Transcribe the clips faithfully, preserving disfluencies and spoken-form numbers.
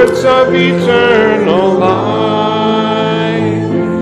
words of eternal life.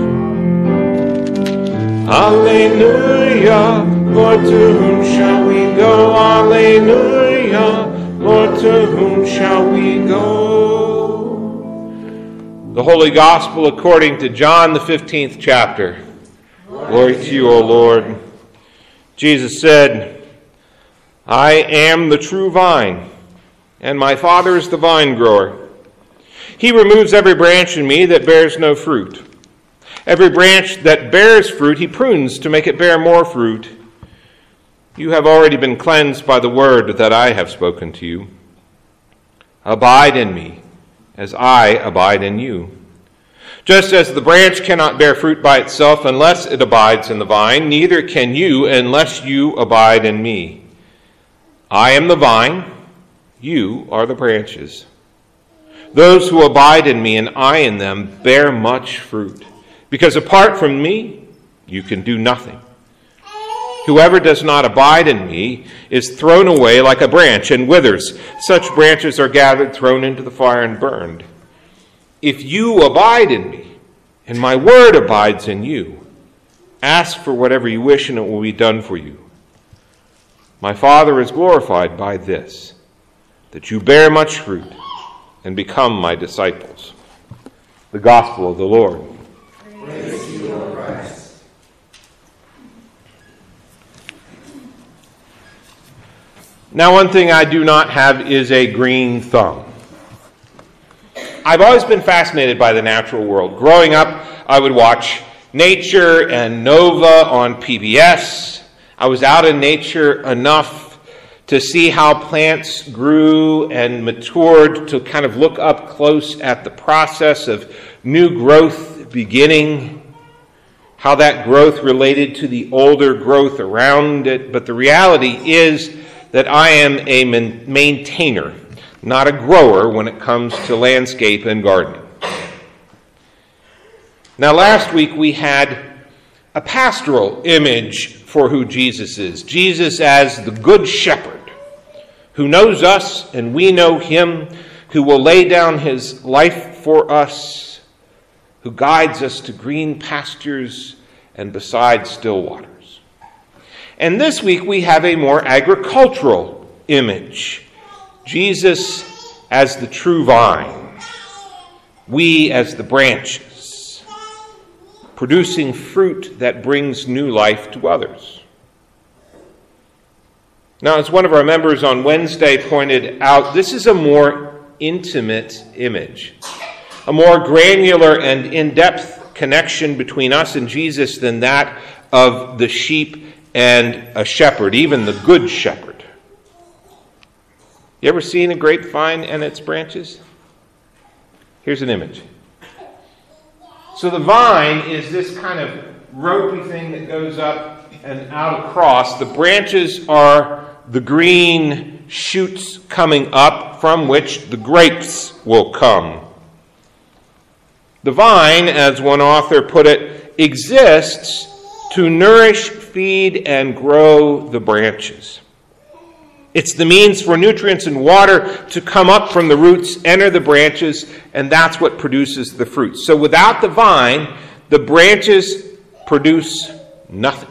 Alleluia, Lord, to whom shall we go? Alleluia, Lord, to whom shall we go? The Holy Gospel according to John, the fifteenth chapter. Glory to you, O Lord. Jesus said, I am the true vine, and my Father is the vine grower. He removes every branch in me that bears no fruit. Every branch that bears fruit, he prunes to make it bear more fruit. You have already been cleansed by the word that I have spoken to you. Abide in me, as I abide in you. Just as the branch cannot bear fruit by itself unless it abides in the vine, neither can you unless you abide in me. I am the vine, you are the branches. Those who abide in me and I in them bear much fruit, because apart from me, you can do nothing. Whoever does not abide in me is thrown away like a branch and withers. Such branches are gathered, thrown into the fire, and burned. If you abide in me, and my word abides in you, ask for whatever you wish, and it will be done for you. My Father is glorified by this, that you bear much fruit and become my disciples. The Gospel of the Lord. Praise to you, Lord Christ. Now, one thing I do not have is a green thumb. I've always been fascinated by the natural world. Growing up, I would watch Nature and Nova on P B S. I was out in nature enough to see how plants grew and matured, to kind of look up close at the process of new growth beginning, how that growth related to the older growth around it. But the reality is that I am a maintainer, not a grower when it comes to landscape and gardening. Now, last week we had a pastoral image for who Jesus is. Jesus as the good shepherd who knows us and we know him, who will lay down his life for us, who guides us to green pastures and beside still waters. And this week we have a more agricultural image. Jesus as the true vine, we as the branches, producing fruit that brings new life to others. Now, as one of our members on Wednesday pointed out, this is a more intimate image, a more granular and in-depth connection between us and Jesus than that of the sheep and a shepherd, even the good shepherd. You ever seen a grapevine and its branches? Here's an image. So the vine is this kind of ropey thing that goes up and out across. The branches are the green shoots coming up from which the grapes will come. The vine, as one author put it, exists to nourish, feed, and grow the branches. It's the means for nutrients and water to come up from the roots, enter the branches, and that's what produces the fruit. So without the vine, the branches produce nothing.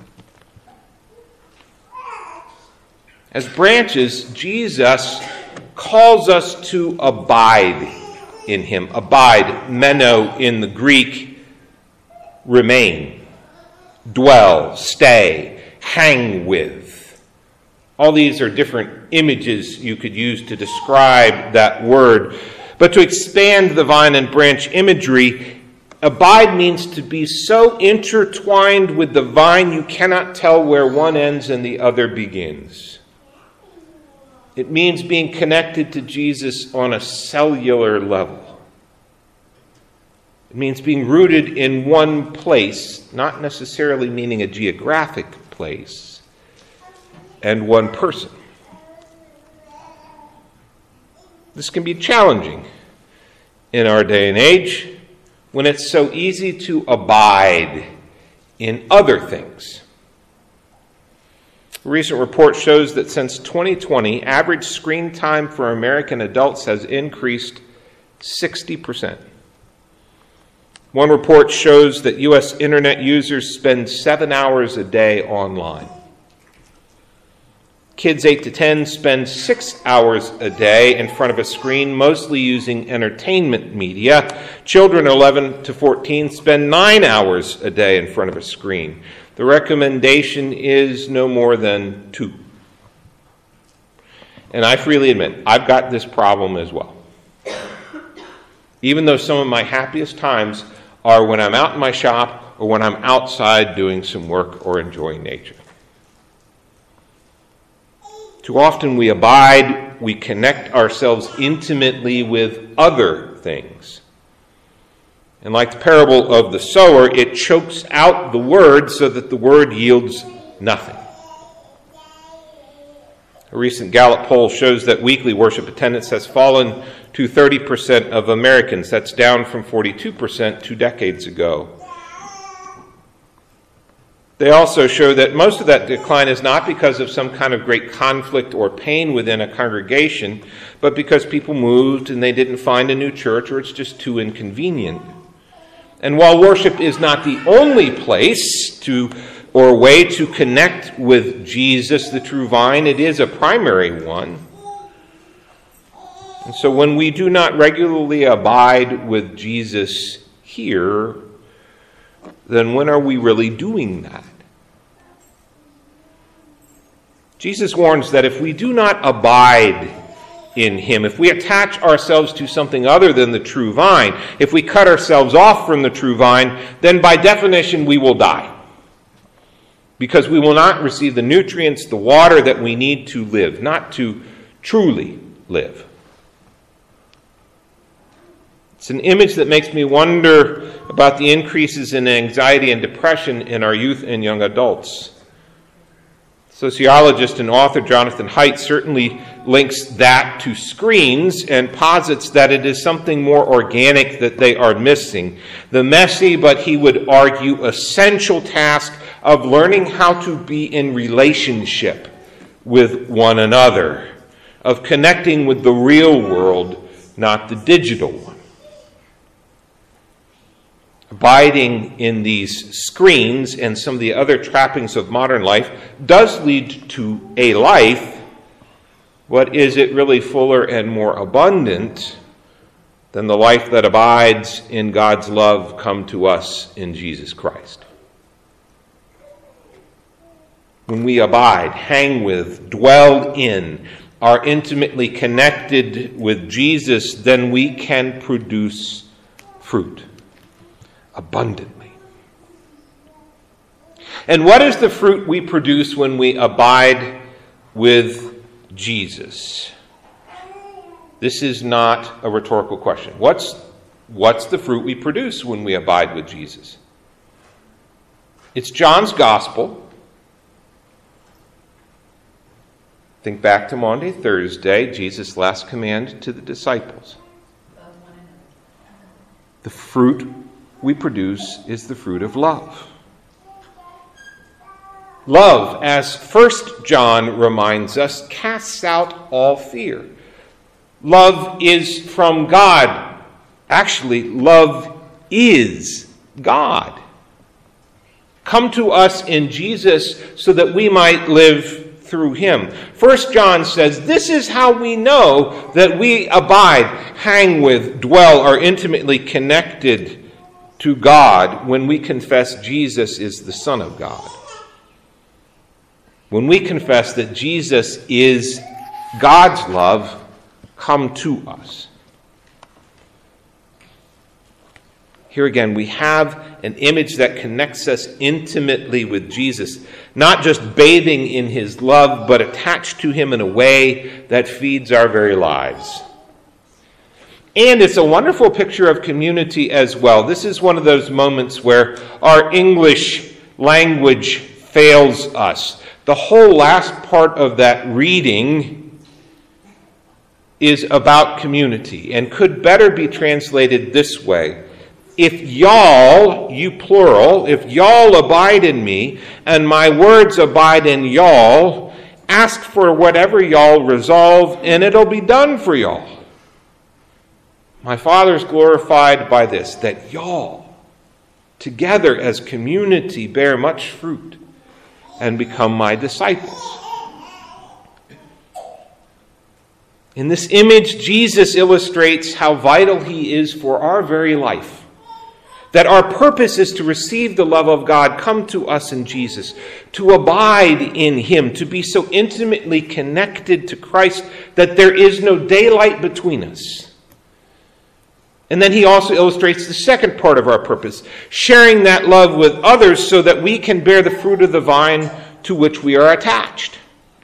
As branches, Jesus calls us to abide in him. Abide, meno in the Greek, remain, dwell, stay, hang with. All these are different images you could use to describe that word. But to expand the vine and branch imagery, abide means to be so intertwined with the vine you cannot tell where one ends and the other begins. It means being connected to Jesus on a cellular level. It means being rooted in one place, not necessarily meaning a geographic place, and one person. This can be challenging in our day and age when it's so easy to abide in other things. A recent report shows that since twenty twenty, average screen time for American adults has increased sixty percent. One report shows that U S internet users spend seven hours a day online. Kids eight to ten spend six hours a day in front of a screen, mostly using entertainment media. Children eleven to fourteen spend nine hours a day in front of a screen. The recommendation is no more than two. And I freely admit, I've got this problem as well. Even though some of my happiest times are when I'm out in my shop or when I'm outside doing some work or enjoying nature. Too often we abide, we connect ourselves intimately with other things. And like the parable of the sower, it chokes out the word so that the word yields nothing. A recent Gallup poll shows that weekly worship attendance has fallen to thirty percent of Americans. That's down from forty-two percent two decades ago. They also show that most of that decline is not because of some kind of great conflict or pain within a congregation, but because people moved and they didn't find a new church, or it's just too inconvenient. And while worship is not the only place to or way to connect with Jesus, the true vine, it is a primary one. And so when we do not regularly abide with Jesus here, then when are we really doing that? Jesus warns that if we do not abide in him, if we attach ourselves to something other than the true vine, if we cut ourselves off from the true vine, then by definition we will die. Because we will not receive the nutrients, the water that we need to live, not to truly live. It's an image that makes me wonder about the increases in anxiety and depression in our youth and young adults. Sociologist and author Jonathan Haidt certainly links that to screens and posits that it is something more organic that they are missing. The messy, but he would argue, essential task of learning how to be in relationship with one another, of connecting with the real world, not the digital one. Abiding in these screens and some of the other trappings of modern life does lead to a life, but is it really fuller and more abundant than the life that abides in God's love come to us in Jesus Christ? When we abide, hang with, dwell in, are intimately connected with Jesus, then we can produce fruit abundantly. And what is the fruit we produce when we abide with Jesus? This is not a rhetorical question. What's, what's the fruit we produce when we abide with Jesus? It's John's gospel. Think back to Maundy Thursday, Jesus' last command to the disciples. The fruit we produce is the fruit of love. Love, as First John reminds us, casts out all fear. Love is from God. Actually, love is God. Come to us in Jesus so that we might live through him. First John says, this is how we know that we abide, hang with, dwell, are intimately connected to God when we confess Jesus is the Son of God. When we confess that Jesus is God's love come to us. Here again, we have an image that connects us intimately with Jesus, not just bathing in his love, but attached to him in a way that feeds our very lives. And it's a wonderful picture of community as well. This is one of those moments where our English language fails us. The whole last part of that reading is about community and could better be translated this way. If y'all, you plural, if y'all abide in me and my words abide in y'all, ask for whatever y'all resolve and it'll be done for y'all. My Father is glorified by this, that y'all, together as community, bear much fruit and become my disciples. In this image, Jesus illustrates how vital he is for our very life. That our purpose is to receive the love of God come to us in Jesus, to abide in him, to be so intimately connected to Christ that there is no daylight between us. And then he also illustrates the second part of our purpose, sharing that love with others so that we can bear the fruit of the vine to which we are attached.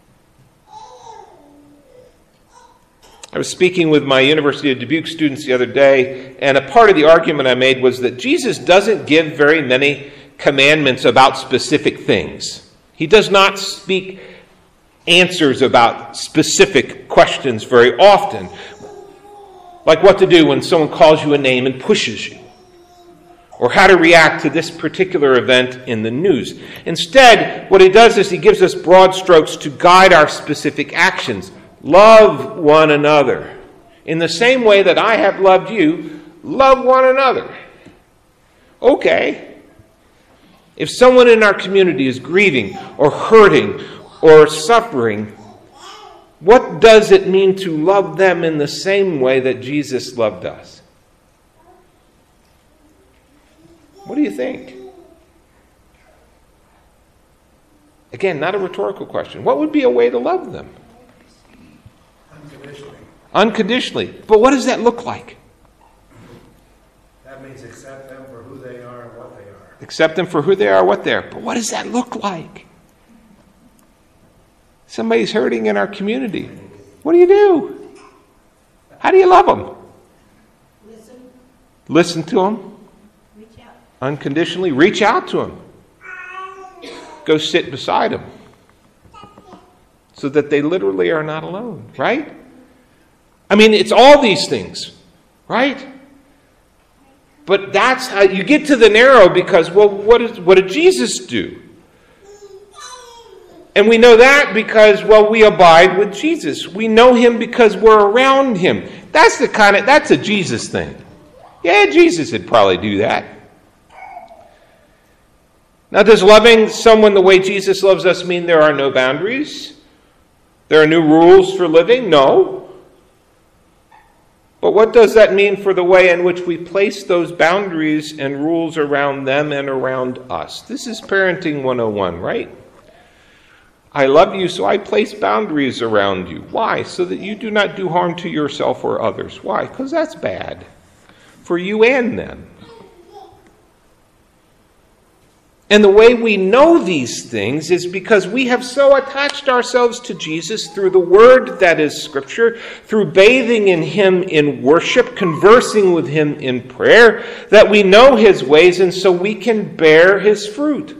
I was speaking with my University of Dubuque students the other day, and a part of the argument I made was that Jesus doesn't give very many commandments about specific things. He does not speak answers about specific questions very often, like what to do when someone calls you a name and pushes you, or how to react to this particular event in the news. Instead, what he does is he gives us broad strokes to guide our specific actions. Love one another. In the same way that I have loved you, love one another. Okay. If someone in our community is grieving or hurting or suffering, what does it mean to love them in the same way that Jesus loved us? What do you think? Again, not a rhetorical question. What would be a way to love them? Unconditionally. Unconditionally. But what does that look like? That means accept them for who they are and what they are. Accept them for who they are, what they are. But what does that look like? Somebody's hurting in our community. What do you do? How do you love them? Listen. Listen to them. Reach out. Unconditionally. Reach out to them. Go sit beside them. So that they literally are not alone, right? I mean, it's all these things, right? But that's how you get to the narrow because, well, what, is, what did Jesus do? And we know that because, well, we abide with Jesus. We know him because we're around him. That's the kind of, that's a Jesus thing. Yeah, Jesus would probably do that. Now, does loving someone the way Jesus loves us mean there are no boundaries? There are new rules for living? No. But what does that mean for the way in which we place those boundaries and rules around them and around us? This is Parenting one oh one, right? I love you, so I place boundaries around you. Why? So that you do not do harm to yourself or others. Why? Because that's bad for you and them. And the way we know these things is because we have so attached ourselves to Jesus through the Word that is Scripture, through bathing in him in worship, conversing with him in prayer, that we know his ways and so we can bear his fruit.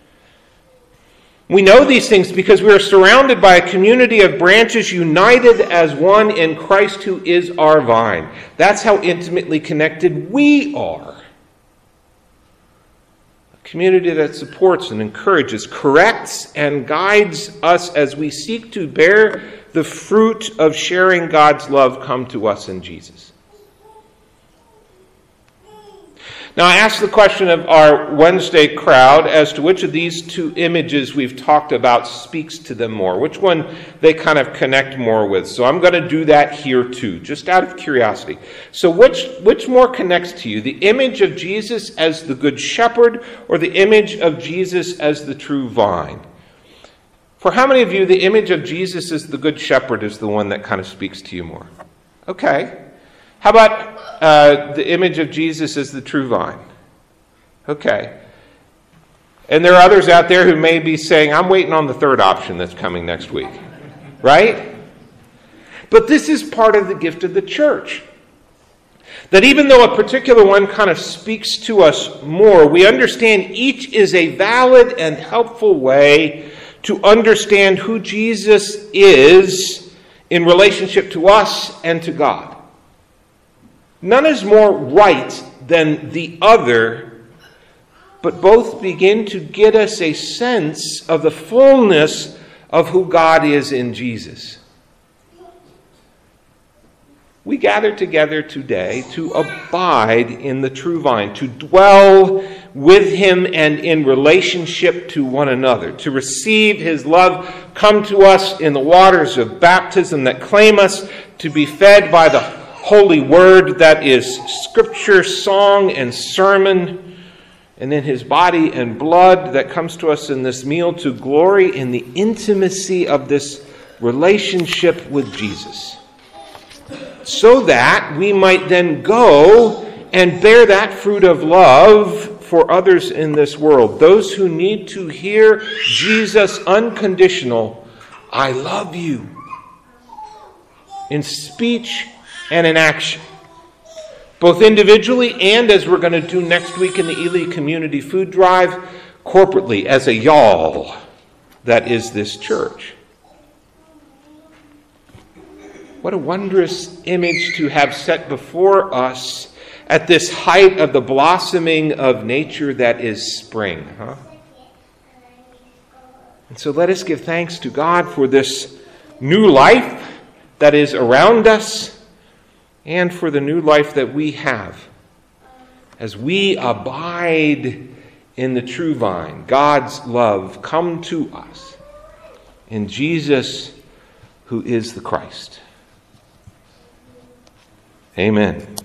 We know these things because we are surrounded by a community of branches united as one in Christ who is our vine. That's how intimately connected we are. Community that supports and encourages, corrects and guides us as we seek to bear the fruit of sharing God's love come to us in Jesus. Now, I asked the question of our Wednesday crowd as to which of these two images we've talked about speaks to them more, which one they kind of connect more with. So I'm going to do that here too, just out of curiosity. So which, which more connects to you, the image of Jesus as the good shepherd or the image of Jesus as the true vine? For how many of you, the image of Jesus as the good shepherd is the one that kind of speaks to you more? Okay. How about uh, the image of Jesus as the true vine? Okay. And there are others out there who may be saying, I'm waiting on the third option that's coming next week. Right? But this is part of the gift of the church. That even though a particular one kind of speaks to us more, we understand each is a valid and helpful way to understand who Jesus is in relationship to us and to God. None is more right than the other, but both begin to get us a sense of the fullness of who God is in Jesus. we gather together today to abide in the true vine, to dwell with him and in relationship to one another, to receive his love come to us in the waters of baptism that claim us, to be fed by the holy word that is scripture, song, and sermon, and in his body and blood that comes to us in this meal, to glory in the intimacy of this relationship with Jesus, so that we might then go and bear that fruit of love for others in this world, those who need to hear Jesus' unconditional, "I love you," in speech and in action, both individually and, as we're going to do next week in the Ely Community Food Drive, corporately as a y'all that is this church. What a wondrous image to have set before us at this height of the blossoming of nature that is spring, huh? And so let us give thanks to God for this new life that is around us and for the new life that we have as we abide in the true vine, God's love come to us in Jesus, who is the Christ. Amen.